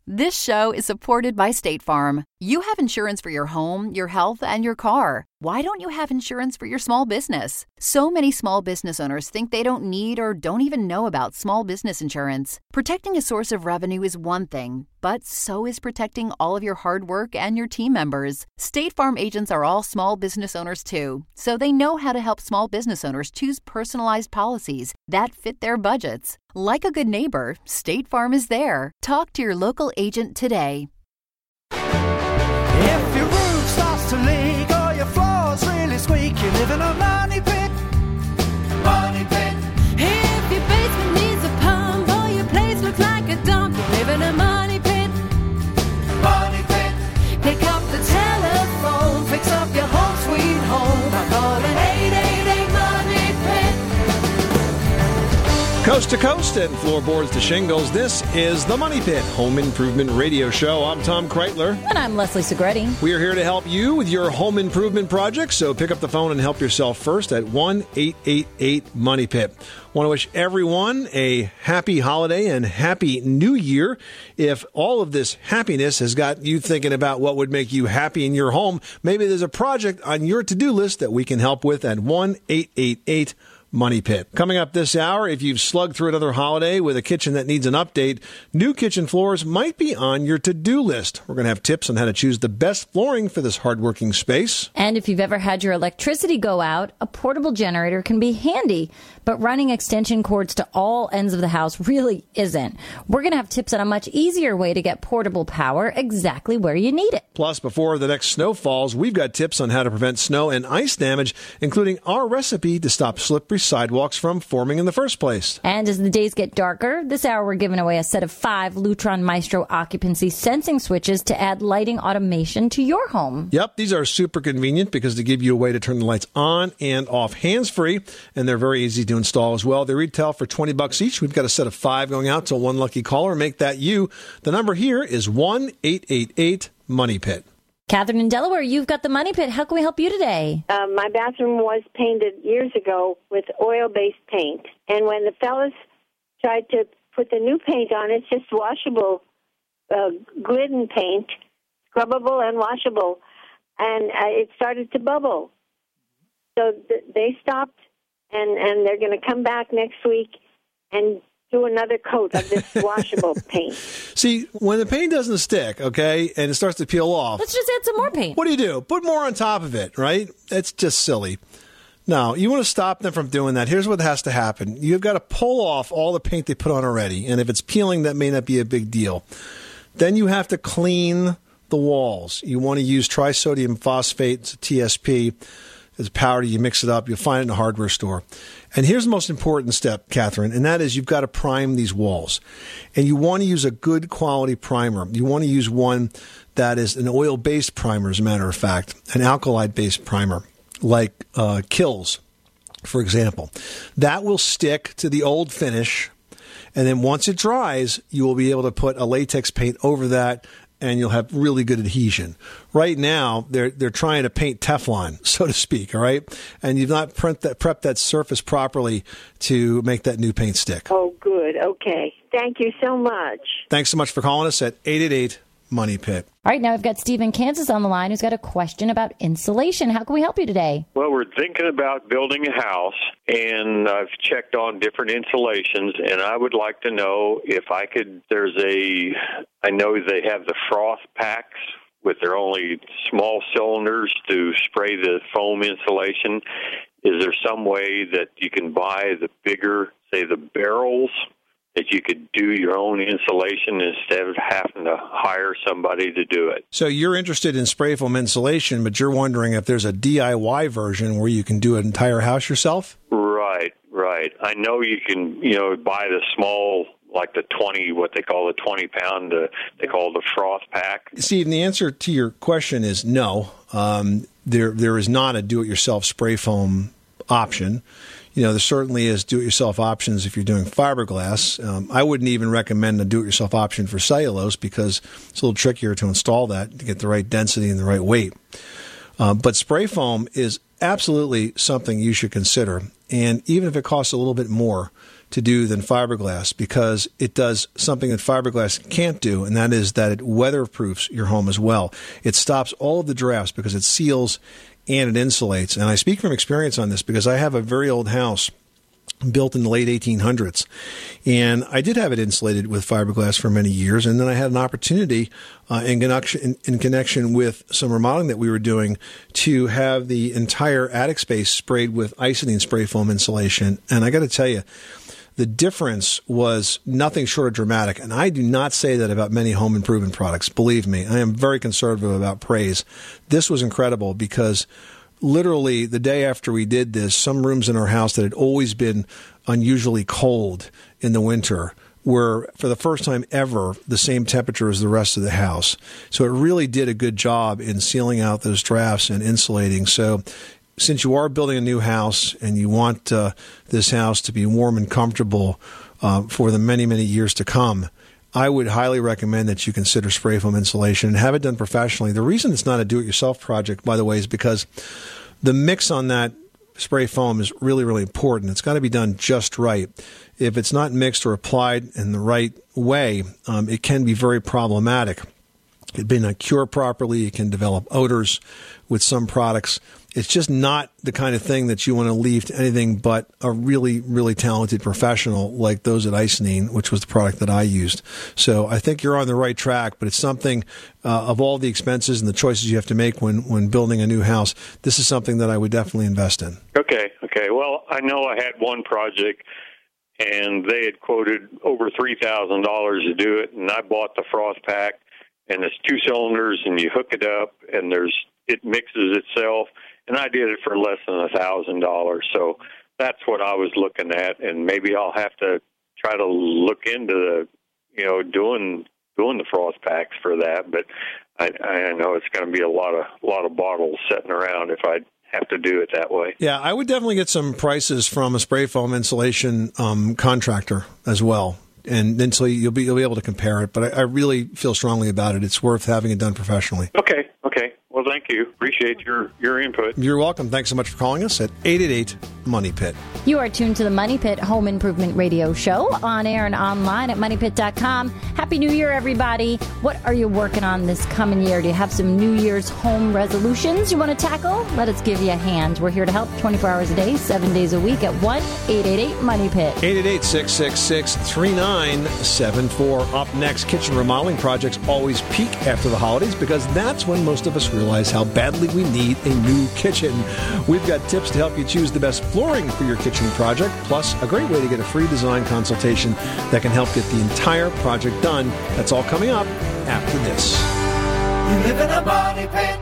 This show is supported by State Farm. You have insurance for your home, your health, and your car. Why don't you have insurance for your small business? So many small business owners think they don't need or don't even know about small business insurance. Protecting a source of revenue is one thing, but so is protecting all of your hard work and your team members. State Farm agents are all small business owners too, so they know how to help small business owners choose personalized policies that fit their budgets. Like a good neighbor, State Farm is there. Talk to your local agent today. If your roof starts to leak or your floor's really squeak, you live in a money pit. Money pit. If your basement needs a pump or your place looks like a dump, you live in a money pit. Money pit. Pick up the telephone, fix up your home sweet home by calling 888 Money Pit. Coast to coast and floorboards to shingles, this is the Money Pit Home Improvement Radio Show. I'm Tom Kreitler. And I'm Leslie Segretti. We are here to help you with your home improvement project, so pick up the phone and help yourself first at 1-888-MONEY-PIT. Want to wish everyone a happy holiday and happy new year. If all of this happiness has got you thinking about what would make you happy in your home, maybe there's a project on your to-do list that we can help with at 1-888-MONEY-PIT. Money Pit. Coming up this hour, if you've slugged through another holiday with a kitchen that needs an update, new kitchen floors might be on your to-do list. We're going to have tips on how to choose the best flooring for this hardworking space. And if you've ever had your electricity go out, a portable generator can be handy, but running extension cords to all ends of the house really isn't. We're going to have tips on a much easier way to get portable power exactly where you need it. Plus, before the next snow falls, we've got tips on how to prevent snow and ice damage, including our recipe to stop slippery sidewalks from forming in the first place. And as the days get darker, this hour we're giving away a set of 5 Lutron Maestro occupancy sensing switches to add lighting automation to your home. Yep, these are super convenient because they give you a way to turn the lights on and off hands-free, and they're very easy to install as well. They retail for $20 each. We've got a set of 5 going out to one lucky caller. Make that you. The number here is 1-888-MONEY-PIT. Catherine in Delaware, you've got the Money Pit. How can we help you today? My bathroom was painted years ago with oil-based paint. And when the fellas tried to put the new paint on, it's just washable Glidden paint, scrubbable and washable. And it started to bubble. So they stopped, and they're going to come back next week and do another coat of this washable paint. See, when the paint doesn't stick, okay, and it starts to peel off, let's just add some more paint. What do? Put more on top of it, right? It's just silly. No, you want to stop them from doing that. Here's what has to happen. You've got to pull off all the paint they put on already, and if it's peeling, that may not be a big deal. Then you have to clean the walls. You want to use trisodium phosphate, it's a TSP. It's a powder. You mix it up. You'll find it in a hardware store. And here's the most important step, Catherine, and that is you've got to prime these walls. And you want to use a good quality primer. You want to use one that is an oil-based primer, as a matter of fact, an alkali-based primer, like Kills, for example. That will stick to the old finish, and then once it dries, you will be able to put a latex paint over that, and you'll have really good adhesion. Right now, they're trying to paint Teflon, so to speak, all right? And you've not prepped that surface properly to make that new paint stick. Oh, good. Okay. Thank you so much. Thanks so much for calling us at 888-MONEY-PIT. All right, now we've got Steve in Kansas on the line who's got a question about insulation. How can we help you today? Well, we're thinking about building a house, and I've checked on different insulations, and I would like to know if I could, I know they have the froth packs with their only small cylinders to spray the foam insulation. Is there some way that you can buy the bigger, say the barrels, that you could do your own insulation instead of having to hire somebody to do it? So you're interested in spray foam insulation, but you're wondering if there's a DIY version where you can do an entire house yourself? Right. I know you can, buy the small, like the 20, what they call the 20-pound, they call the froth pack. Steve, the answer to your question is no. There is not a do-it-yourself spray foam option. There certainly is do-it-yourself options if you're doing fiberglass. I wouldn't even recommend a do-it-yourself option for cellulose because it's a little trickier to install that to get the right density and the right weight. But spray foam is absolutely something you should consider. And even if it costs a little bit more to do than fiberglass because it does something that fiberglass can't do, and that is that it weatherproofs your home as well. It stops all of the drafts because it seals and it insulates. And I speak from experience on this because I have a very old house built in the late 1800s. And I did have it insulated with fiberglass for many years. And then I had an opportunity in connection with some remodeling that we were doing to have the entire attic space sprayed with Icynene spray foam insulation. And I got to tell you, the difference was nothing short of dramatic. And I do not say that about many home improvement products. Believe me, I am very conservative about praise. This was incredible because literally the day after we did this, some rooms in our house that had always been unusually cold in the winter were, for the first time ever, the same temperature as the rest of the house. So it really did a good job in sealing out those drafts and insulating. So since you are building a new house and you want this house to be warm and comfortable for the many, many years to come, I would highly recommend that you consider spray foam insulation and have it done professionally. The reason it's not a do-it-yourself project, by the way, is because the mix on that spray foam is really, really important. It's got to be done just right. If it's not mixed or applied in the right way, it can be very problematic. It may not cure properly. It can develop odors with some products. It's just not the kind of thing that you want to leave to anything but a really, really talented professional like those at Icynene, which was the product that I used. So I think you're on the right track, but it's something of all the expenses and the choices you have to make when building a new house, this is something that I would definitely invest in. Okay. Well, I know I had one project, and they had quoted over $3,000 to do it, and I bought the frost pack, and it's 2 cylinders, and you hook it up, and it mixes itself. And I did it for less than $1,000. So that's what I was looking at, and maybe I'll have to try to look into doing the frost packs for that. But I know it's going to be a lot of bottles sitting around if I have to do it that way. Yeah, I would definitely get some prices from a spray foam insulation contractor as well. And then so you'll be able to compare it. But I really feel strongly about it. It's worth having it done professionally. Okay. Well, thank you. Appreciate your input. You're welcome. Thanks so much for calling us at 888-MONEY-PIT. You are tuned to the Money Pit Home Improvement Radio Show on air and online at MoneyPit.com. Happy New Year, everybody. What are you working on this coming year? Do you have some New Year's home resolutions you want to tackle? Let us give you a hand. We're here to help 24 hours a day, 7 days a week at 1-888-MONEY-PIT. 888-666-3974. Up next, kitchen remodeling projects always peak after the holidays because that's when most of us realize how badly we need a new kitchen. We've got tips to help you choose the best flooring for your kitchen project, plus a great way to get a free design consultation that can help get the entire project done. That's all coming up after this. You live in a money pit.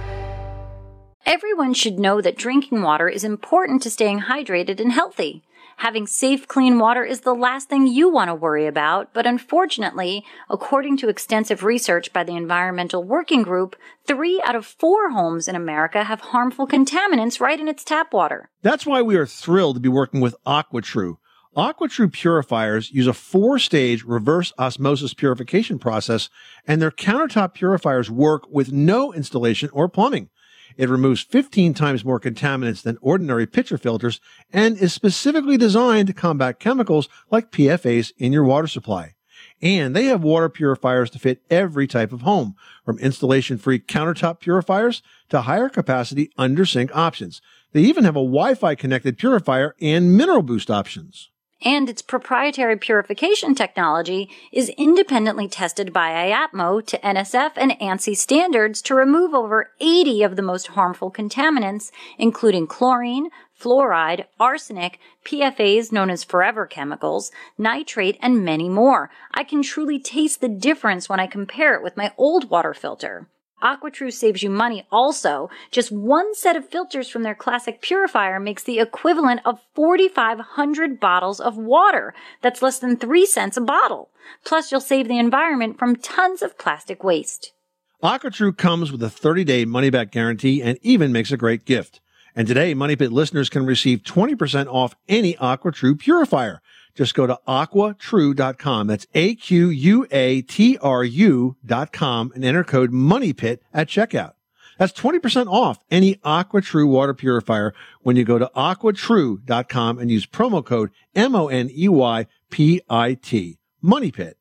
Everyone should know that drinking water is important to staying hydrated and healthy. Having safe, clean water is the last thing you want to worry about, but unfortunately, according to extensive research by the Environmental Working Group, 3 out of 4 homes in America have harmful contaminants right in its tap water. That's why we are thrilled to be working with AquaTrue. AquaTrue purifiers use a 4-stage reverse osmosis purification process, and their countertop purifiers work with no installation or plumbing. It removes 15 times more contaminants than ordinary pitcher filters and is specifically designed to combat chemicals like PFAS in your water supply. And they have water purifiers to fit every type of home, from installation-free countertop purifiers to higher capacity under-sink options. They even have a Wi-Fi connected purifier and mineral boost options. And its proprietary purification technology is independently tested by IAPMO to NSF and ANSI standards to remove over 80 of the most harmful contaminants, including chlorine, fluoride, arsenic, PFAS known as forever chemicals, nitrate, and many more. I can truly taste the difference when I compare it with my old water filter. AquaTrue saves you money also. Just one set of filters from their classic purifier makes the equivalent of 4,500 bottles of water. That's less than 3 cents a bottle. Plus, you'll save the environment from tons of plastic waste. AquaTrue comes with a 30-day money-back guarantee and even makes a great gift. And today, Money Pit listeners can receive 20% off any AquaTrue purifier. Just go to AquaTrue.com. That's AQUATRU.com and enter code MONEYPIT at checkout. That's 20% off any AquaTrue water purifier when you go to aquatrue.com and use promo code MONEYPIT. Money Pit.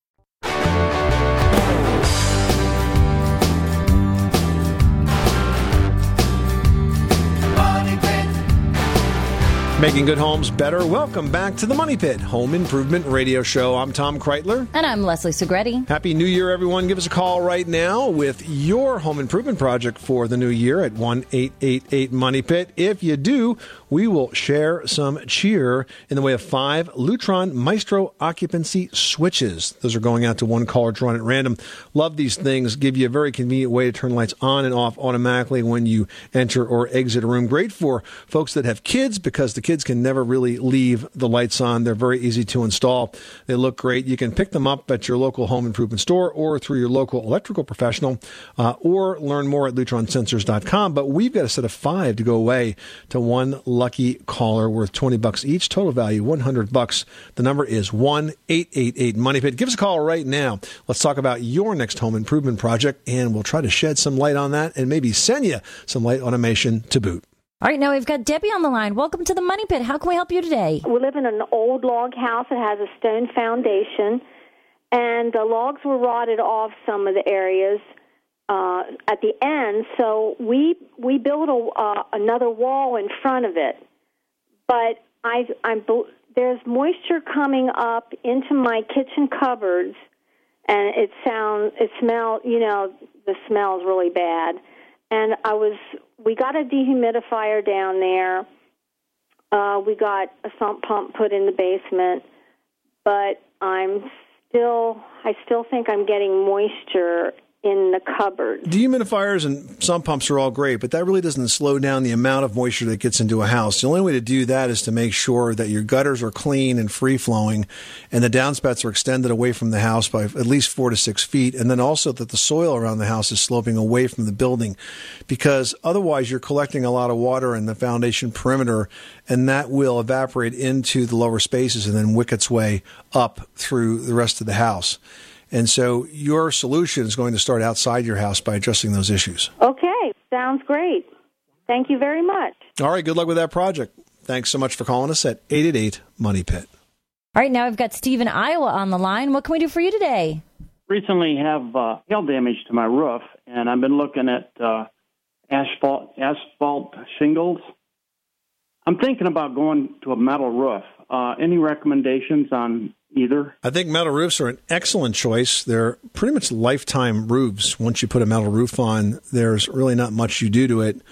Money Pit. Making good homes better. Welcome back to the Money Pit Home Improvement Radio Show. I'm Tom Kreitler. And I'm Leslie Segretti. Happy New Year, everyone. Give us a call right now with your home improvement project for the new year at 1-888-MONEY-PIT. If you do, we will share some cheer in the way of 5 Lutron Maestro occupancy switches. Those are going out to one caller drawn at random. Love these things. Give you a very convenient way to turn lights on and off automatically when you enter or exit a room. Great for folks that have kids because the kids can never really leave the lights on. They're very easy to install. They look great. You can pick them up at your local home improvement store or through your local electrical professional or learn more at lutronsensors.com. But we've got a set of 5 to go away to one lucky caller worth $20 each. Total value $100. The number is 1-888-MONEY-PIT. Give us a call right now. Let's talk about your next home improvement project, and we'll try to shed some light on that and maybe send you some light automation to boot. All right, now we've got Debbie on the line. Welcome to the Money Pit. How can we help you today? We live in an old log house that has a stone foundation, and the logs were rotted off some of the areas at the end, so we built another wall in front of it. But there's moisture coming up into my kitchen cupboards, and the smell is really bad. And we got a dehumidifier down there. We got a sump pump put in the basement, but I still think I'm getting moisture in the cupboard. Dehumidifiers and sump pumps are all great, but that really doesn't slow down the amount of moisture that gets into a house. The only way to do that is to make sure that your gutters are clean and free-flowing, and the downspouts are extended away from the house by at least 4 to 6 feet, and then also that the soil around the house is sloping away from the building, because otherwise you're collecting a lot of water in the foundation perimeter, and that will evaporate into the lower spaces and then wick its way up through the rest of the house. And so your solution is going to start outside your house by addressing those issues. Okay, sounds great. Thank you very much. All right, good luck with that project. Thanks so much for calling us at 888-MONEY-PIT. All right, now I've got Steve in Iowa on the line. What can we do for you today? Recently have hail damage to my roof, and I've been looking at asphalt shingles. I'm thinking about going to a metal roof. Any recommendations on either? I think metal roofs are an excellent choice. They're pretty much lifetime roofs. Once you put a metal roof on, there's really not much you do to it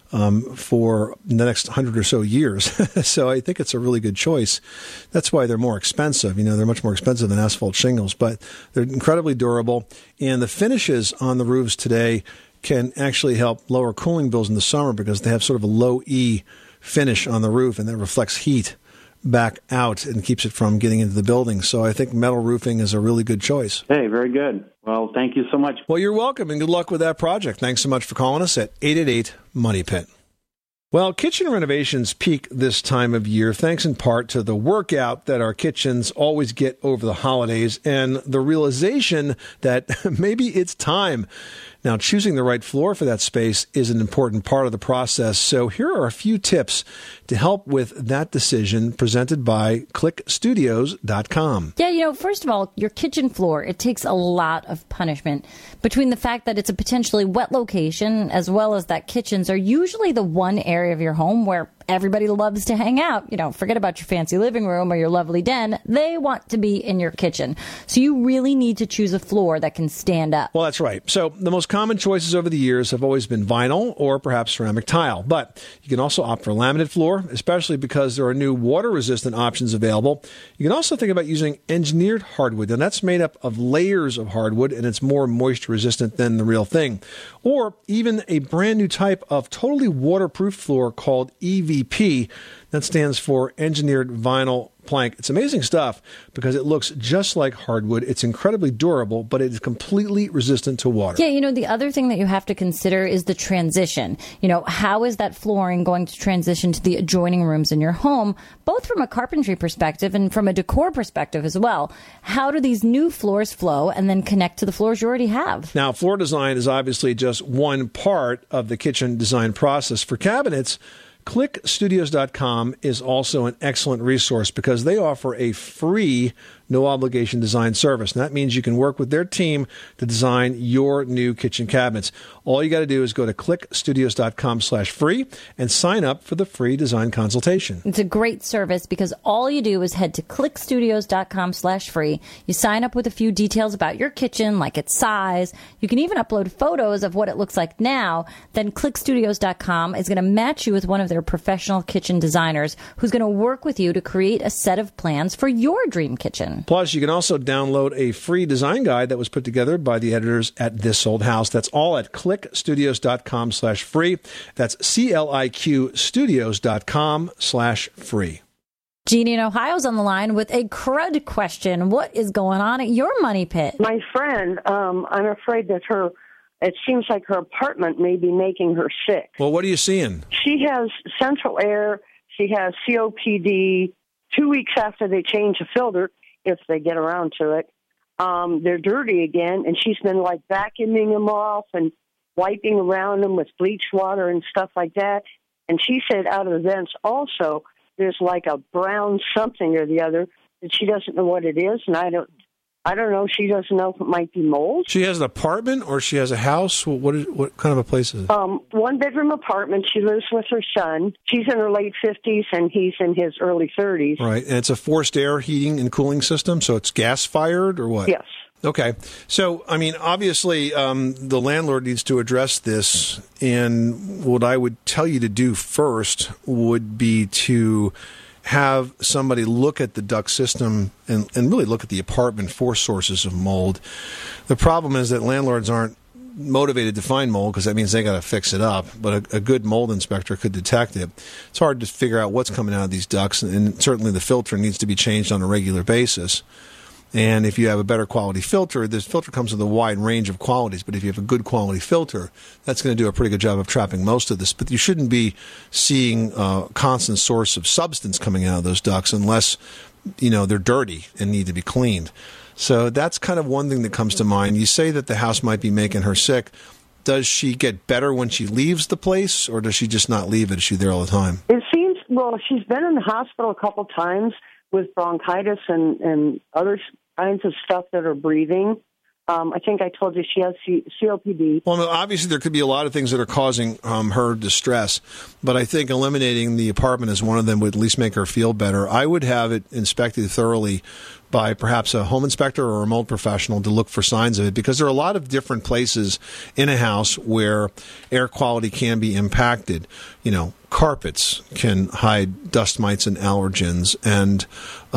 for the next 100 or so years. So I think it's a really good choice. That's why they're more expensive. They're much more expensive than asphalt shingles, but they're incredibly durable. And the finishes on the roofs today can actually help lower cooling bills in the summer because they have sort of a low E finish on the roof, and that reflects heat back out and keeps it from getting into the building. So I think metal roofing is a really good choice. Hey, very good. Well, thank you so much. Well, you're welcome, and good luck with that project. Thanks so much for calling us at 888-MONEY-PIT. Well, kitchen renovations peak this time of year, thanks in part to the workout that our kitchens always get over the holidays and the realization that maybe it's time. Now, choosing the right floor for that space is an important part of the process. So here are a few tips to help with that decision presented by clickstudios.com. Yeah, first of all, your kitchen floor, it takes a lot of punishment. Between the fact that it's a potentially wet location as well as that kitchens are usually the one area of your home where everybody loves to hang out. Forget about your fancy living room or your lovely den. They want to be in your kitchen. So you really need to choose a floor that can stand up. Well, that's right. So the most common choices over the years have always been vinyl or perhaps ceramic tile. But you can also opt for laminate floor, especially because there are new water-resistant options available. You can also think about using engineered hardwood. And that's made up of layers of hardwood, and it's more moisture-resistant than the real thing. Or even a brand new type of totally waterproof floor called EVP. That stands for Engineered Vinyl plank. It's amazing stuff because it looks just like hardwood. It's incredibly durable, but it is completely resistant to water. Yeah, the other thing that you have to consider is the transition. How is that flooring going to transition to the adjoining rooms in your home, both from a carpentry perspective and from a decor perspective as well? How do these new floors flow and then connect to the floors you already have? Now, floor design is obviously just one part of the kitchen design process. For cabinets, ClickStudios.com is also an excellent resource because they offer a free, no-obligation design service. And that means you can work with their team to design your new kitchen cabinets. All you got to do is go to ClickStudios.com/free and sign up for the free design consultation. It's a great service because all you do is head to ClickStudios.com/free. You sign up with a few details about your kitchen, like its size. You can even upload photos of what it looks like now. Then ClickStudios.com is going to match you with one of their professional kitchen designers who's going to work with you to create a set of plans for your dream kitchen. Plus, you can also download a free design guide that was put together by the editors at This Old House. That's all at ClickStudios.com/free. That's ClickStudios.com/free. Jeannie in Ohio's on the line with a crud question. What is going on at your money pit? My friend, I'm afraid that it seems like her apartment may be making her sick. Well, what are you seeing? She has central air. She has COPD. 2 weeks after they change the filter, if they get around to it, they're dirty again, and she's been vacuuming them off and wiping around them with bleach water and stuff like that. And she said out of the vents also there's a brown something or the other that she doesn't know what it is, and I don't know. She doesn't know if it might be mold. She has an apartment or she has a house? What kind of a place is it? 1-bedroom apartment. She lives with her son. She's in her late 50s and he's in his early 30s. Right. And it's a forced air heating and cooling system, so it's gas-fired or what? Yes. Okay. So, obviously, the landlord needs to address this, and what I would tell you to do first would be to have somebody look at the duct system and really look at the apartment for sources of mold. The problem is that landlords aren't motivated to find mold because that means they got to fix it up, but a good mold inspector could detect it. It's hard to figure out what's coming out of these ducts, and certainly the filter needs to be changed on a regular basis. And if you have a better quality filter, this filter comes with a wide range of qualities. But if you have a good quality filter, that's going to do a pretty good job of trapping most of this. But you shouldn't be seeing a constant source of substance coming out of those ducts unless, they're dirty and need to be cleaned. So that's kind of one thing that comes to mind. You say that the house might be making her sick. Does she get better when she leaves the place, or does she just not leave it? Is she there all the time? It seems, she's been in the hospital a couple times with bronchitis and other kinds of stuff that are breathing. I think I told you she has COPD. Well, obviously there could be a lot of things that are causing her distress, but I think eliminating the apartment as one of them would at least make her feel better. I would have it inspected thoroughly by perhaps a home inspector or a mold professional to look for signs of it, because there are a lot of different places in a house where air quality can be impacted. Carpets can hide dust mites and allergens, and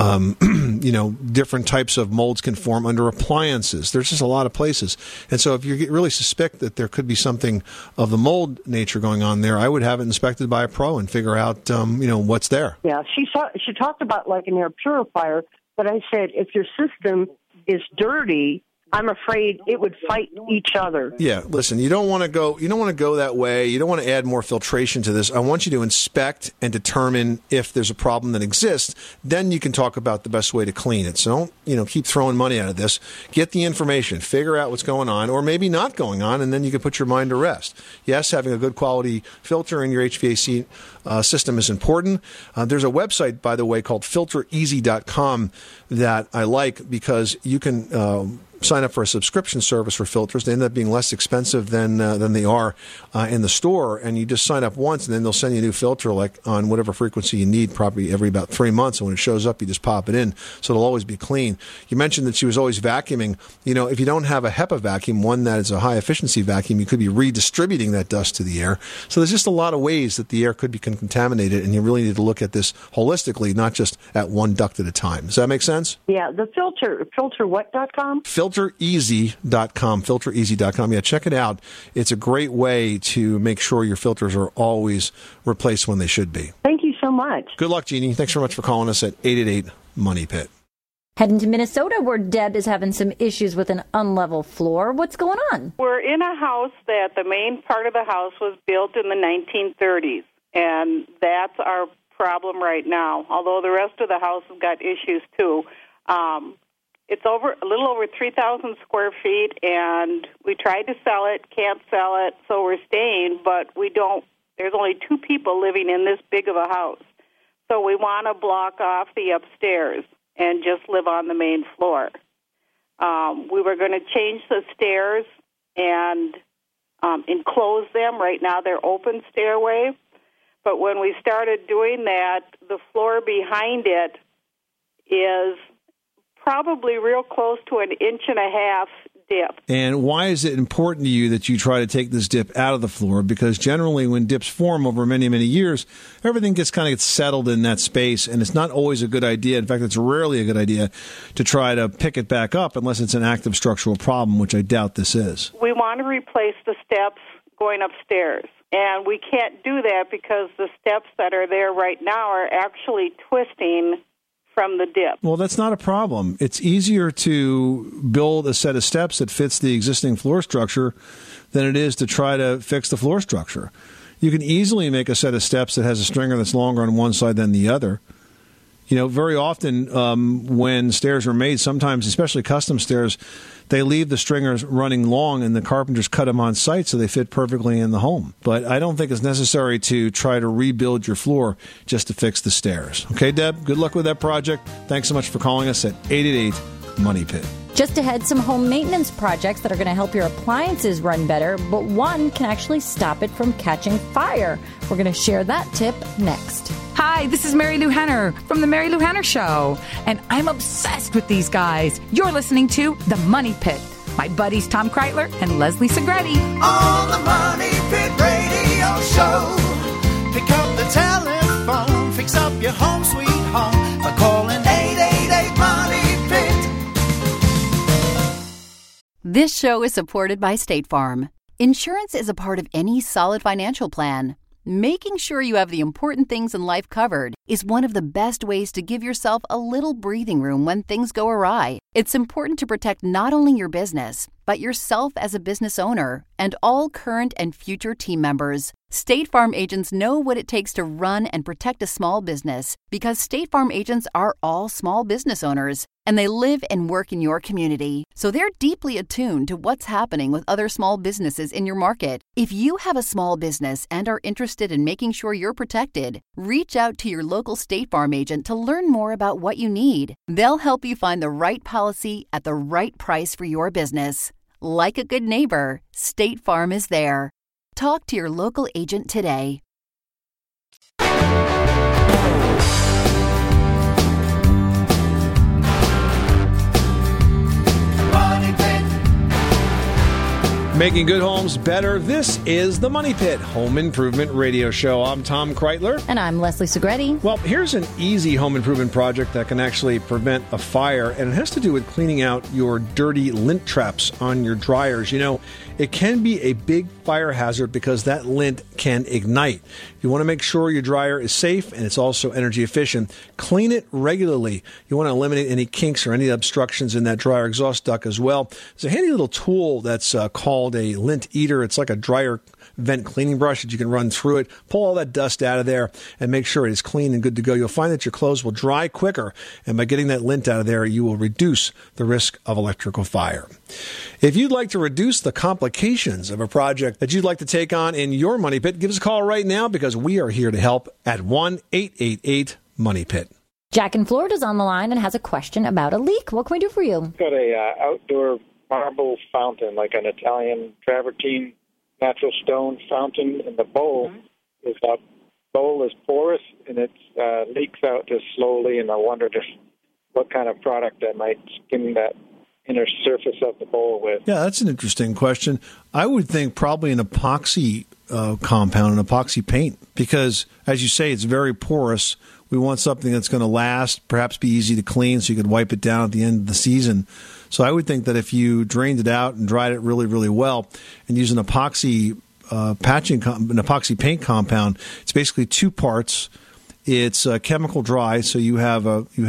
different types of molds can form under appliances. There's just a lot of places. And so if you really suspect that there could be something of the mold nature going on there, I would have it inspected by a pro and figure out, what's there. Yeah, she talked about an air purifier, but I said, if your system is dirty, I'm afraid it would fight each other. Yeah, listen, you don't want to go that way. You don't want to add more filtration to this. I want you to inspect and determine if there's a problem that exists. Then you can talk about the best way to clean it. So don't, keep throwing money out of this. Get the information, figure out what's going on, or maybe not going on, and then you can put your mind to rest. Yes, having a good quality filter in your HVAC system is important. There's a website, by the way, called filtereasy.com that I like because you can sign up for a subscription service for filters. They end up being less expensive than they are in the store, and you just sign up once, and then they'll send you a new filter on whatever frequency you need, probably every about 3 months. And when it shows up, you just pop it in, so it'll always be clean. You mentioned that she was always vacuuming. If you don't have a HEPA vacuum, one that is a high efficiency vacuum, you could be redistributing that dust to the air. So there's just a lot of ways that the air could be contaminated, and you really need to look at this holistically, not just at one duct at a time. Does that make sense? Yeah, the filterwhat.com? Filtereasy.com, filtereasy.com. Yeah, check it out. It's a great way to make sure your filters are always replaced when they should be. Thank you so much. Good luck, Jeannie. Thanks very much for calling us at 888 Money Pit. Heading to Minnesota, where Deb is having some issues with an unlevel floor. What's going on? We're in a house that the main part of the house was built in the 1930s, and that's our problem right now, although the rest of the house has got issues too. It's a little over 3,000 square feet, and we tried to sell it, can't sell it, so we're staying, but there's only 2 people living in this big of a house. So we want to block off the upstairs and just live on the main floor. We were going to change the stairs and enclose them. Right now they're open stairway. But when we started doing that, the floor behind it is probably real close to an 1.5 inch dip. And why is it important to you that you try to take this dip out of the floor? Because generally when dips form over many, many years, everything gets settled in that space, and it's not always a good idea. In fact, it's rarely a good idea to try to pick it back up unless it's an active structural problem, which I doubt this is. We want to replace the steps going upstairs, and we can't do that because the steps that are there right now are actually twisting from the dip. Well, that's not a problem. It's easier to build a set of steps that fits the existing floor structure than it is to try to fix the floor structure. You can easily make a set of steps that has a stringer that's longer on one side than the other. You know, very often when stairs are made, sometimes, especially custom stairs, they leave the stringers running long and the carpenters cut them on site so they fit perfectly in the home. But I don't think it's necessary to try to rebuild your floor just to fix the stairs. Okay, Deb, good luck with that project. Thanks so much for calling us at 888-MONEY-PIT. Just ahead, some home maintenance projects that are going to help your appliances run better, but one can actually stop it from catching fire. We're going to share that tip next. Hi, this is Mary Lou Henner from The Mary Lou Henner Show, and I'm obsessed with these guys. You're listening to The Money Pit. My buddies Tom Kreitler and Leslie Segretti. On the Money Pit Radio Show. Pick up the telephone, fix up your home sweet home by calling 888-MONEY-PIT. This show is supported by State Farm. Insurance is a part of any solid financial plan. Making sure you have the important things in life covered is one of the best ways to give yourself a little breathing room when things go awry. It's important to protect not only your business, but yourself as a business owner and all current and future team members. State Farm agents know what it takes to run and protect a small business because State Farm agents are all small business owners and they live and work in your community. So they're deeply attuned to what's happening with other small businesses in your market. If you have a small business and are interested in making sure you're protected, reach out to your local State Farm agent to learn more about what you need. They'll help you find the right policy at the right price for your business. Like a good neighbor, State Farm is there. Talk to your local agent today. Making good homes better. This is the Money Pit Home Improvement Radio Show. I'm Tom Kreitler. And I'm Leslie Segretti. Well, here's an easy home improvement project that can actually prevent a fire, and it has to do with cleaning out your dirty lint traps on your dryers. You know, it can be a big fire hazard because that lint can ignite. You want to make sure your dryer is safe and it's also energy efficient. Clean it regularly. You want to eliminate any kinks or any obstructions in that dryer exhaust duct as well. There's a handy little tool that's called a lint eater. It's like a dryer vent cleaning brush that you can run through it, pull all that dust out of there, and make sure it is clean and good to go. You'll find that your clothes will dry quicker, and by getting that lint out of there, you will reduce the risk of electrical fire. If you'd like to reduce the complications of a project that you'd like to take on in your Money Pit, give us a call right now because we are here to help at 1-888-MONEY-PIT. Jack in Florida's on the line and has a question about a leak. What can we do for you? Got a outdoor marble fountain, like an Italian travertine natural stone fountain, and the bowl is porous and it leaks out just slowly. And I wondered what kind of product I might skim that inner surface of the bowl with. Yeah, that's an interesting question. I would think probably an epoxy compound, an epoxy paint, because as you say, it's very porous. We want something that's going to last, perhaps be easy to clean so you could wipe it down at the end of the season. So I would think that if you drained it out and dried it really, really well and use an epoxy an epoxy paint compound, it's basically two parts It's chemical dry, so you have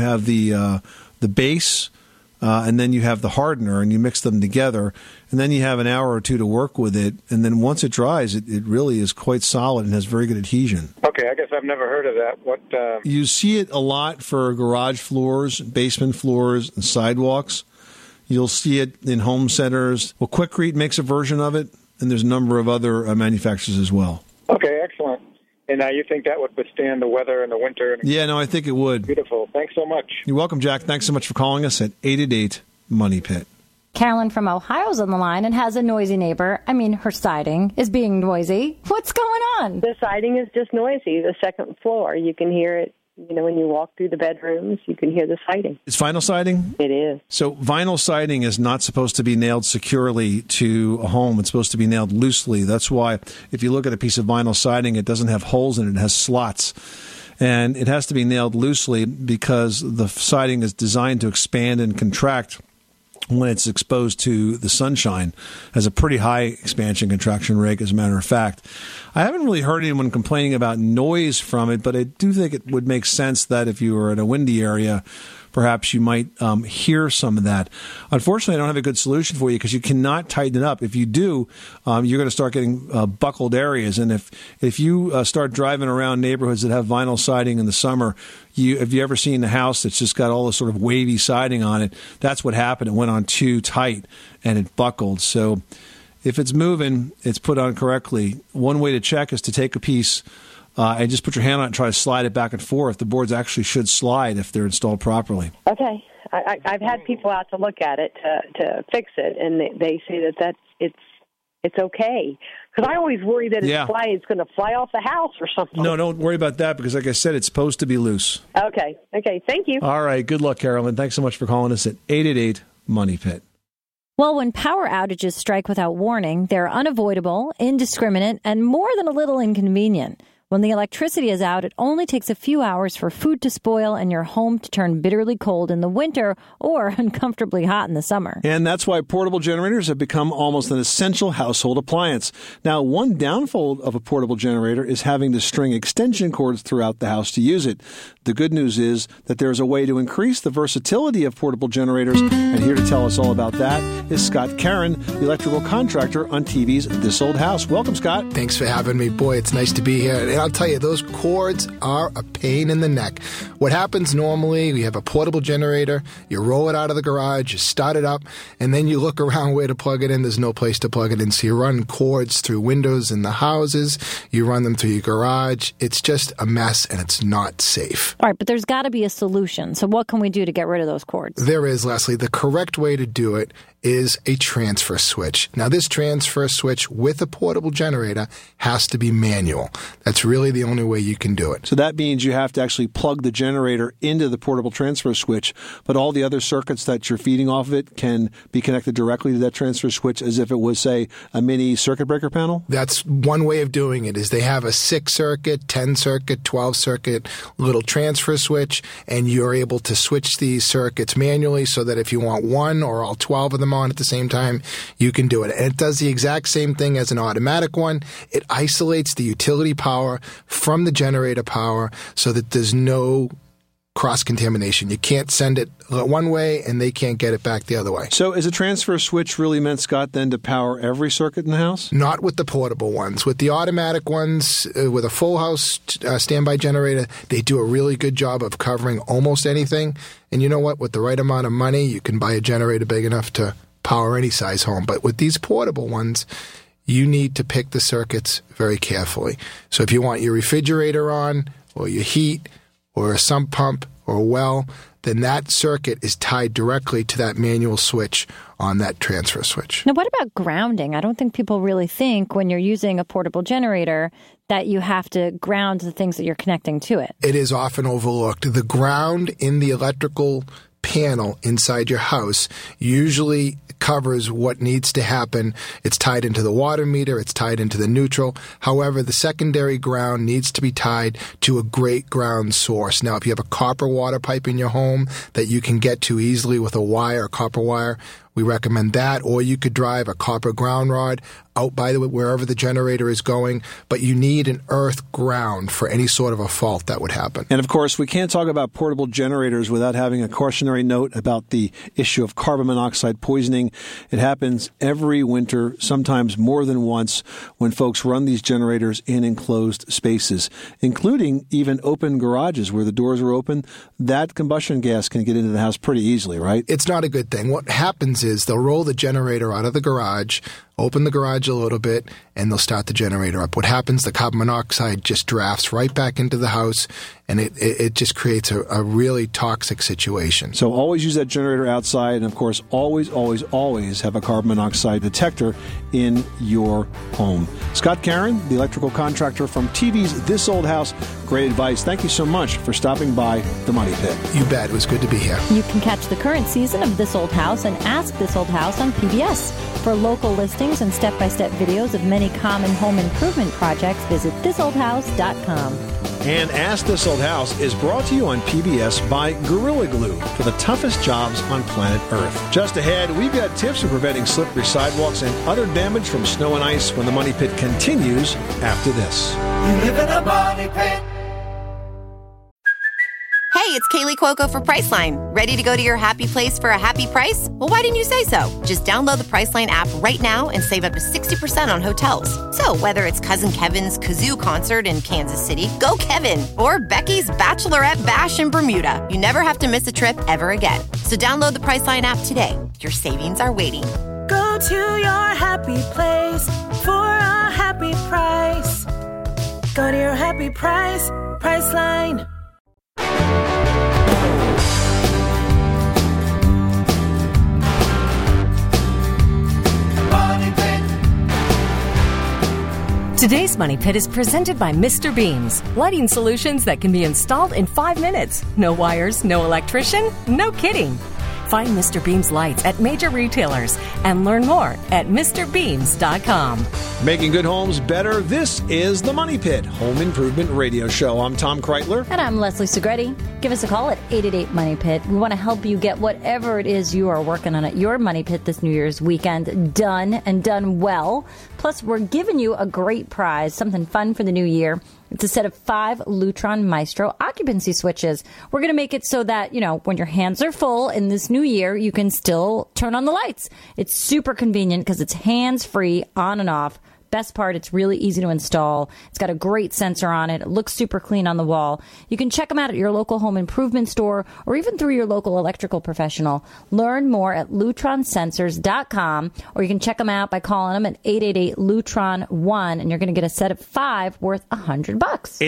the base, and then you have the hardener, and you mix them together, and then you have an hour or two to work with it, and then once it dries, it really is quite solid and has very good adhesion. Okay, I guess I've never heard of that. What? You see it a lot for garage floors, basement floors, and sidewalks. You'll see it in home centers. Well, Quikrete makes a version of it, and there's a number of other manufacturers as well. Okay, excellent. And now you think that would withstand the weather in the winter? Yeah, no, I think it would. Beautiful. Thanks so much. You're welcome, Jack. Thanks so much for calling us at 888-MONEY-PIT. Carolyn from Ohio's on the line and has a noisy neighbor. I mean, her siding is being noisy. What's going on? The siding is just noisy. The second floor, you can hear it. You know, when you walk through the bedrooms, you can hear the siding. It's vinyl siding? It is. So vinyl siding is not supposed to be nailed securely to a home. It's supposed to be nailed loosely. That's why if you look at a piece of vinyl siding, it doesn't have holes in it. It has slots. And it has to be nailed loosely because the siding is designed to expand and contract when it's exposed to the sunshine. Has a pretty high expansion contraction rate, as a matter of fact. I haven't really heard anyone complaining about noise from it, but I do think it would make sense that if you were in a windy area, perhaps you might hear some of that. Unfortunately, I don't have a good solution for you because you cannot tighten it up. If you do, you're going to start getting buckled areas. And if you start driving around neighborhoods that have vinyl siding in the summer, have you ever seen a house that's just got all this sort of wavy siding on it? That's what happened. It went on too tight and it buckled. So if it's moving, it's put on correctly. One way to check is to take a piece and just put your hand on it and try to slide it back and forth. The boards actually should slide if they're installed properly. Okay. I've had people out to look at it to fix it, and they say that it's okay. Because I always worry that it's going to fly off the house or something. No, don't worry about that because, like I said, it's supposed to be loose. Okay. Thank you. All right. Good luck, Carolyn. Thanks so much for calling us at 888-MONEY-PIT. Well, when power outages strike without warning, they're unavoidable, indiscriminate, and more than a little inconvenient. When the electricity is out, it only takes a few hours for food to spoil and your home to turn bitterly cold in the winter or uncomfortably hot in the summer. And that's why portable generators have become almost an essential household appliance. Now, one downfall of a portable generator is having to string extension cords throughout the house to use it. The good news is that there's a way to increase the versatility of portable generators. And here to tell us all about that is Scott Caron, the electrical contractor on TV's This Old House. Welcome, Scott. Thanks for having me. Boy, it's nice to be here. And I'll tell you, those cords are a pain in the neck. What happens normally, you have a portable generator, you roll it out of the garage, you start it up, and then you look around where to plug it in. There's no place to plug it in. So you run cords through windows in the houses, you run them through your garage. It's just a mess, and it's not safe. All right, but there's got to be a solution. So what can we do to get rid of those cords? There is, Leslie. The correct way to do it is a transfer switch. Now, this transfer switch with a portable generator has to be manual. That's really the only way you can do it. So that means you have to actually plug the generator into the portable transfer switch, but all the other circuits that you're feeding off of it can be connected directly to that transfer switch as if it was, say, a mini circuit breaker panel? That's one way of doing it, is they have a 6-circuit, 10-circuit, 12-circuit little transfer switch, and you're able to switch these circuits manually so that if you want one or all 12 of them on at the same time, you can do it. And it does the exact same thing as an automatic one. It isolates the utility power from the generator power so that there's no cross-contamination. You can't send it one way and they can't get it back the other way. So is a transfer switch really meant, Scott, then to power every circuit in the house? Not with the portable ones. With the automatic ones, with a full house standby generator, they do a really good job of covering almost anything. And you know what? With the right amount of money, you can buy a generator big enough to power any size home. But with these portable ones, you need to pick the circuits very carefully. So if you want your refrigerator on, or your heat, or a sump pump, or a well, then that circuit is tied directly to that manual switch on that transfer switch. Now, what about grounding? I don't think people really think when you're using a portable generator that you have to ground the things that you're connecting to it. It is often overlooked. The ground in the electrical panel inside your house usually covers what needs to happen. It's tied into the water meter. It's tied into the neutral. However, the secondary ground needs to be tied to a great ground source. Now, if you have a copper water pipe in your home that you can get to easily with a wire, a copper wire, We recommend that, or you could drive a copper ground rod out by wherever the generator is going, but you need an earth ground for any sort of a fault that would happen. And of course, we can't talk about portable generators without having a cautionary note about the issue of carbon monoxide poisoning. It happens every winter, sometimes more than once, when folks run these generators in enclosed spaces, including even open garages where the doors are open. That combustion gas can get into the house pretty easily, right? It's not a good thing. What happens is they'll roll the generator out of the garage, open the garage a little bit, and they'll start the generator up. What happens, the carbon monoxide just drafts right back into the house, and it just creates a really toxic situation. So always use that generator outside, and of course, always, always, always have a carbon monoxide detector in your home. Scott Caron, the electrical contractor from TV's This Old House. Great advice. Thank you so much for stopping by the Money Pit. You bet. It was good to be here. You can catch the current season of This Old House and Ask This Old House on PBS. For local listings and step-by-step videos of many common home improvement projects, visit thisoldhouse.com. And Ask This Old House is brought to you on PBS by Gorilla Glue for the toughest jobs on planet Earth. Just ahead, we've got tips for preventing slippery sidewalks and other damage from snow and ice when the Money Pit continues after this. You live in a Money Pit. Hey, it's Kaylee Cuoco for Priceline. Ready to go to your happy place for a happy price? Well, why didn't you say so? Just download the Priceline app right now and save up to 60% on hotels. So whether it's Cousin Kevin's Kazoo Concert in Kansas City, go Kevin, or Becky's Bachelorette Bash in Bermuda, you never have to miss a trip ever again. So download the Priceline app today. Your savings are waiting. Go to your happy place for a happy price. Go to your happy price, Priceline. Today's Money Pit is presented by Mr. Beams, lighting solutions that can be installed in 5 minutes. No wires, no electrician, no kidding. Find Mr. Beams lights at major retailers and learn more at MrBeams.com. Making good homes better. This is the Money Pit Home Improvement Radio Show. I'm Tom Kreitler. And I'm Leslie Segretti. Give us a call at 888-MONEY-PIT. We want to help you get whatever it is you are working on at your Money Pit this New Year's weekend done and done well. Plus, we're giving you a great prize, something fun for the new year. It's a set of 5 Lutron Maestro occupancy switches. We're going to make it so that, you know, when your hands are full in this new year, you can still turn on the lights. It's super convenient because it's hands-free, on and off. Best part, it's really easy to install. It's got a great sensor on it. It looks super clean on the wall. You can check them out at your local home improvement store or even through your local electrical professional. Learn more at lutronsensors.com, or you can check them out by calling them at 888-LUTRON-1, and you're going to get a set of 5 worth $100.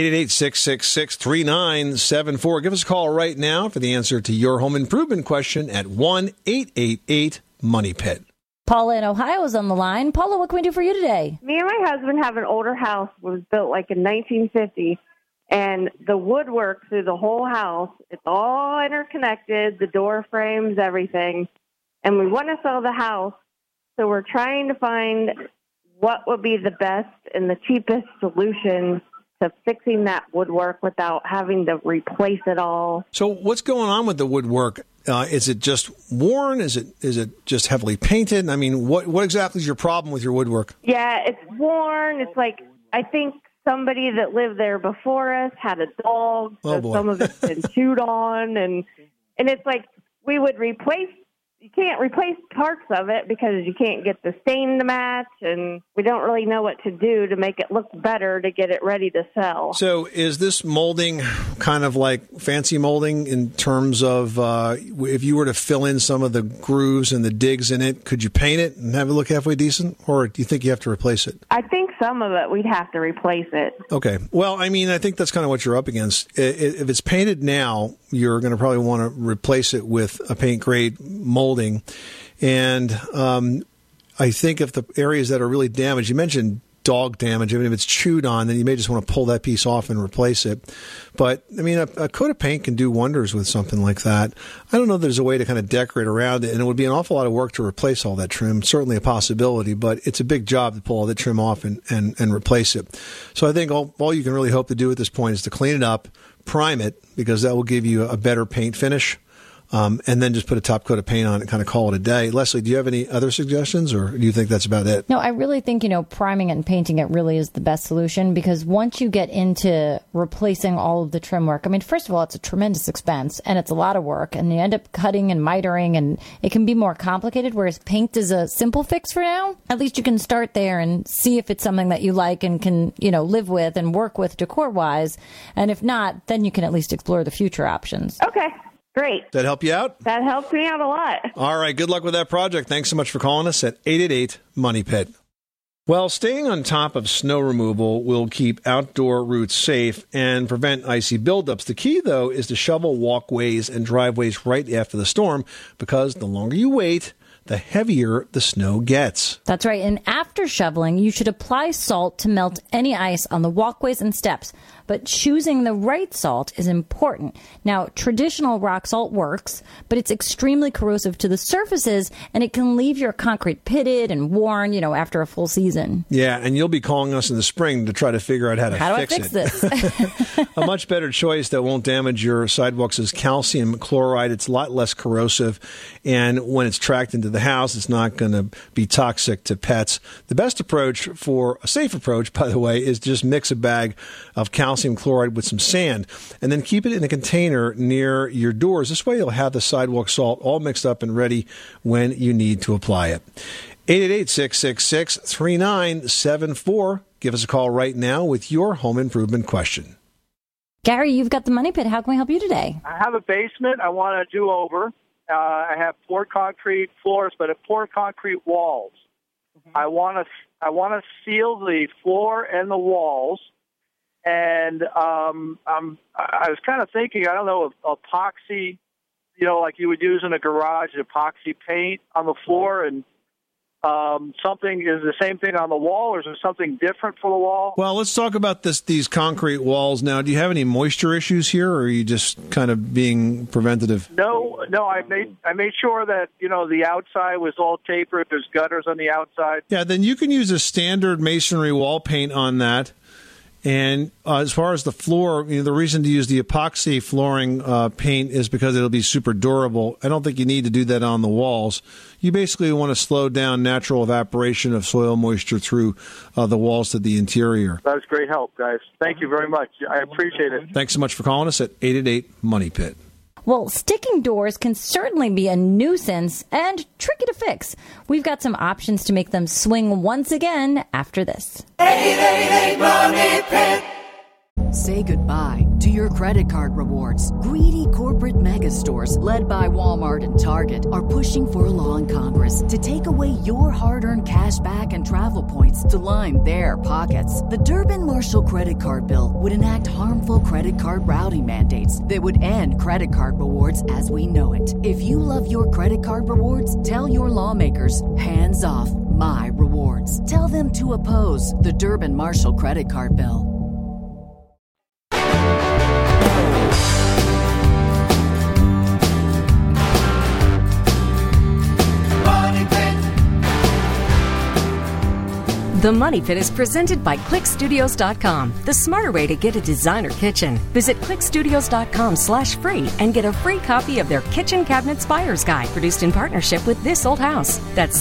888-666-3974. Give us a call right now for the answer to your home improvement question at 1-888-MONEY-PIT. Paula in Ohio is on the line. Paula, what can we do for you today? Me and my husband have an older house. It was built like in 1950, and the woodwork through the whole house, it's all interconnected, the door frames, everything. And we want to sell the house, so we're trying to find what would be the best and the cheapest solution to fixing that woodwork without having to replace it all. So what's going on with the woodwork? Is it just worn? Is it just heavily painted? I mean, what exactly is your problem with your woodwork? Yeah, it's worn. It's like, I think somebody that lived there before us had a dog, so some of it's been chewed on, and it's like we would replace. You can't replace parts of it because you can't get the stain to match, and we don't really know what to do to make it look better to get it ready to sell. So is this molding kind of like fancy molding in terms of if you were to fill in some of the grooves and the digs in it, could you paint it and have it look halfway decent, or do you think you have to replace it? I think some of it we'd have to replace it. Okay. Well, I mean, I think that's kind of what you're up against. If it's painted now, you're going to probably want to replace it with a paint grade molding. And I think if the areas that are really damaged, you mentioned dog damage. I mean, if it's chewed on, then you may just want to pull that piece off and replace it. But, I mean, a coat of paint can do wonders with something like that. I don't know if there's a way to kind of decorate around it, and it would be an awful lot of work to replace all that trim. Certainly a possibility, but it's a big job to pull all the trim off and replace it. So I think all you can really hope to do at this point is to clean it up, prime it, because that will give you a better paint finish. and then just put a top coat of paint on it and kind of call it a day. Leslie, do you have any other suggestions, or do you think that's about it? No, I really think, priming it and painting it really is the best solution, because once you get into replacing all of the trim work, I mean, first of all, it's a tremendous expense and it's a lot of work, and you end up cutting and mitering, and it can be more complicated, whereas paint is a simple fix for now. At least you can start there and see if it's something that you like and can, live with and work with decor-wise. And if not, then you can at least explore the future options. Okay. Great. Does that help you out? That helps me out a lot. All right. Good luck with that project. Thanks so much for calling us at 888-MONEY-PIT. Well, staying on top of snow removal will keep outdoor routes safe and prevent icy buildups. The key, though, is to shovel walkways and driveways right after the storm, because the longer you wait, the heavier the snow gets. That's right. And after shoveling, you should apply salt to melt any ice on the walkways and steps. But choosing the right salt is important. Now, traditional rock salt works, but it's extremely corrosive to the surfaces, and it can leave your concrete pitted and worn, after a full season. Yeah, and you'll be calling us in the spring to try to figure out how do I fix this? A much better choice that won't damage your sidewalks is calcium chloride. It's a lot less corrosive, and when it's tracked into the house, it's not going to be toxic to pets. The best approach, for a safe approach, by the way, is just mix a bag of calcium chloride with some sand, and then keep it in a container near your doors. This way you'll have the sidewalk salt all mixed up and ready when you need to apply it. 888-666-3974. Give us a call right now with your home improvement question. Gary, you've got the Money Pit. How can we help you today? I have a basement I want to do over. I have poured concrete floors, but poured concrete walls. I want to seal the floor and the walls. And I was kind of thinking, I don't know, of epoxy, like you would use in a garage, epoxy paint on the floor, and something is the same thing on the wall, or is there something different for the wall? Well, let's talk about these concrete walls now. Do you have any moisture issues here, or are you just kind of being preventative? No. I made sure that the outside was all tapered. There's gutters on the outside. Yeah, then you can use a standard masonry wall paint on that. And as far as the floor, the reason to use the epoxy flooring paint is because it'll be super durable. I don't think you need to do that on the walls. You basically want to slow down natural evaporation of soil moisture through the walls to the interior. That was great help, guys. Thank you very much. I appreciate it. Thanks so much for calling us at 888-MONEY-PIT. Well, sticking doors can certainly be a nuisance and tricky to fix. We've got some options to make them swing once again after this. 888-MONEY-PIT. Say goodbye to your credit card rewards. Greedy corporate mega stores, led by Walmart and Target, are pushing for a law in Congress to take away your hard-earned cash back and travel points to line their pockets. The Durbin-Marshall credit card bill would enact harmful credit card routing mandates that would end credit card rewards as we know it. If you love your credit card rewards, tell your lawmakers, hands off my rewards. Tell them to oppose the Durbin-Marshall credit card bill. The Money Pit is presented by ClickStudios.com, the smarter way to get a designer kitchen. Visit ClickStudios.com/free and get a free copy of their Kitchen Cabinets Buyer's Guide, produced in partnership with This Old House. That's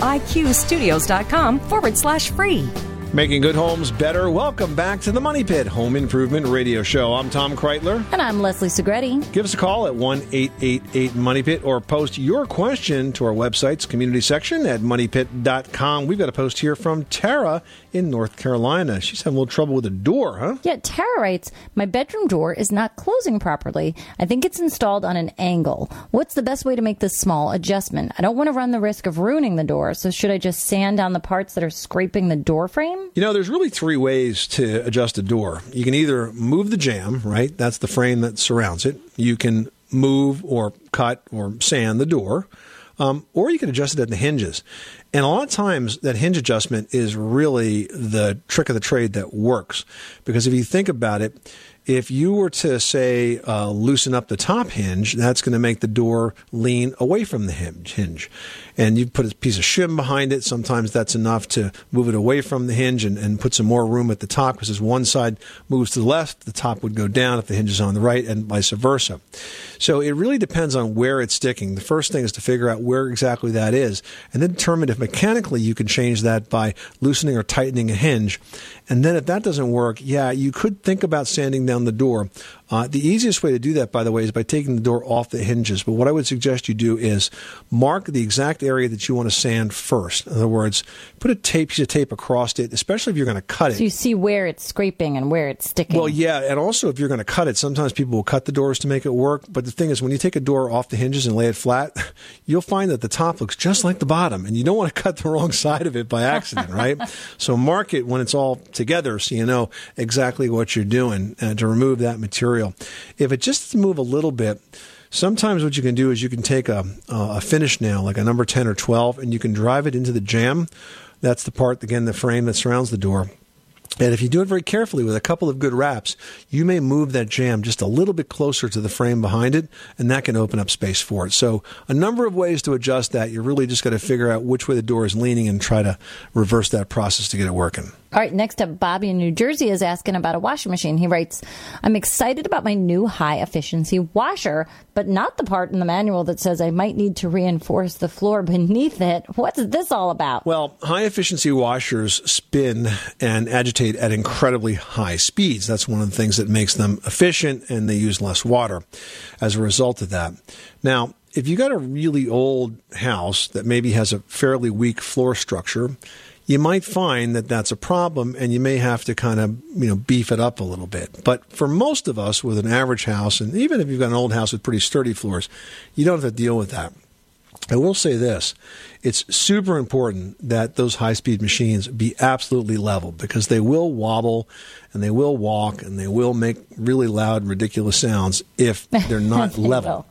CLIQstudios.com/free. Making good homes better. Welcome back to the Money Pit Home Improvement Radio Show. I'm Tom Kreitler. And I'm Leslie Segretti. Give us a call at 1-888-MONEY-PIT or post your question to our website's community section at moneypit.com. We've got a post here from Tara in North Carolina. She's having a little trouble with a door, huh? Yeah, Tara writes, my bedroom door is not closing properly. I think it's installed on an angle. What's the best way to make this small adjustment? I don't want to run the risk of ruining the door, so should I just sand down the parts that are scraping the door frame? There's really three ways to adjust a door. You can either move the jamb, right? That's the frame that surrounds it. You can move or cut or sand the door. Or you can adjust it at the hinges. And a lot of times that hinge adjustment is really the trick of the trade that works. Because if you think about it, if you were to, say, loosen up the top hinge, that's going to make the door lean away from the hinge. And you put a piece of shim behind it. Sometimes that's enough to move it away from the hinge and put some more room at the top, because as one side moves to the left, the top would go down if the hinge is on the right, and vice versa. So it really depends on where it's sticking. The first thing is to figure out where exactly that is, and then determine if mechanically you can change that by loosening or tightening a hinge. And then if that doesn't work, you could think about sanding down the door. The easiest way to do that, by the way, is by taking the door off the hinges. But what I would suggest you do is mark the exact area that you want to sand first. In other words, put a piece of tape across it, especially if you're going to cut it. So you see where it's scraping and where it's sticking. Well, yeah, and also if you're going to cut it, sometimes people will cut the doors to make it work. But the thing is, when you take a door off the hinges and lay it flat, you'll find that the top looks just like the bottom, and you don't want to cut the wrong side of it by accident, right? So mark it when it's all together so you know exactly what you're doing to remove that material. If it just move a little bit, sometimes what you can do is you can take a finish nail, like a number 10 or 12, and you can drive it into the jamb. That's the part, again, the frame that surrounds the door. And if you do it very carefully with a couple of good wraps, you may move that jamb just a little bit closer to the frame behind it, and that can open up space for it. So a number of ways to adjust that. You really just got to figure out which way the door is leaning and try to reverse that process to get it working. All right, next up, Bobby in New Jersey is asking about a washing machine. He writes, I'm excited about my new high-efficiency washer, but not the part in the manual that says I might need to reinforce the floor beneath it. What's this all about? Well, high-efficiency washers spin and agitate at incredibly high speeds. That's one of the things that makes them efficient, and they use less water as a result of that. Now, if you got a really old house that maybe has a fairly weak floor structure, you might find that that's a problem, and you may have to kind of, beef it up a little bit. But for most of us with an average house, and even if you've got an old house with pretty sturdy floors, you don't have to deal with that. I will say this. It's super important that those high-speed machines be absolutely level, because they will wobble and they will walk and they will make really loud, ridiculous sounds if they're not level.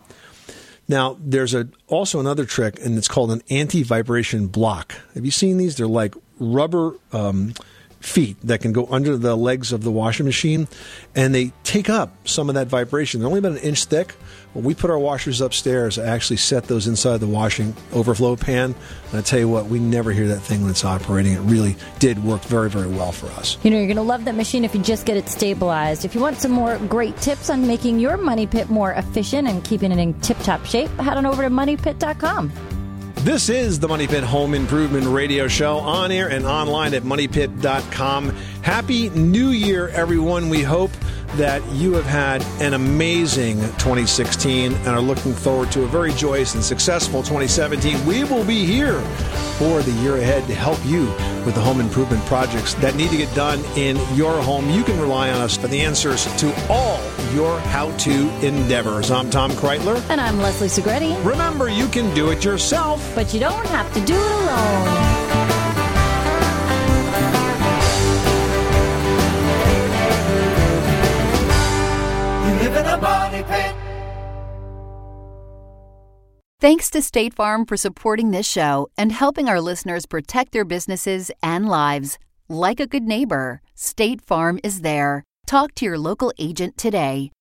Now, there's also another trick, and it's called an anti-vibration block. Have you seen these? They're like rubber feet that can go under the legs of the washing machine, and they take up some of that vibration. They're only about an inch thick. When we put our washers upstairs, I actually set those inside the washing overflow pan, and I tell you what, we never hear that thing when it's operating. It really did work very, very well for us. You're going to love that machine if you just get it stabilized. If you want some more great tips on making your money pit more efficient and keeping it in tip-top shape, head on over to moneypit.com. This is the Money Pit Home Improvement Radio Show, on air and online at moneypit.com. Happy New Year, everyone. We hope that you have had an amazing 2016 and are looking forward to a very joyous and successful 2017. We will be here for the year ahead to help you with the home improvement projects that need to get done in your home. You can rely on us for the answers to all your how-to endeavors. I'm Tom Kreitler. And I'm Leslie Segretti. Remember, you can do it yourself, but you don't have to do it alone. Thanks to State Farm for supporting this show and helping our listeners protect their businesses and lives. Like a good neighbor, State Farm is there. Talk to your local agent today.